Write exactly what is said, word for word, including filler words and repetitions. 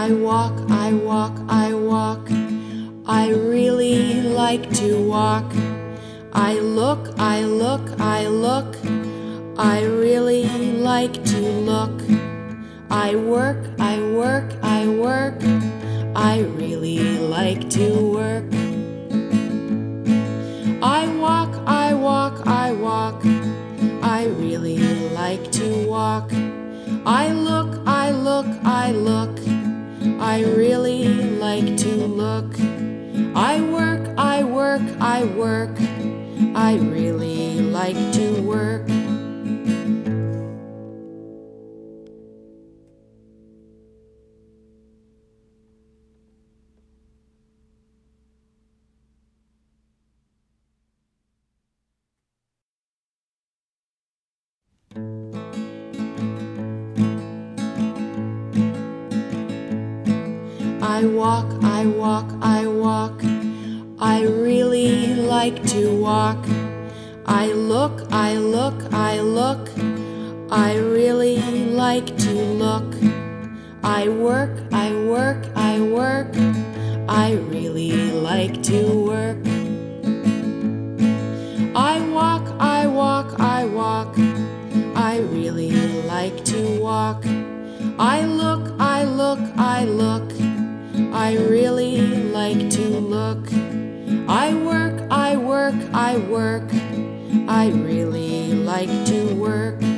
I walk, I walk, I walk. I really like to walk. I look, I look, I look. I really like to look. I work, I work, I work. I really like to work. I walk, I walk, I walk. I really like to walk. I look, I look, I look. I really like to look. I work, I work, I work. I really like to work. I walk, I walk, I walk. I really like to walk. I look, I look, I look. I really like to look. I work, I work, I work. I really like to work. I walk, I walk, I walk. I really like to walk. I look, I look, I look. I really like to look. I work, I work, I work. I really like to work.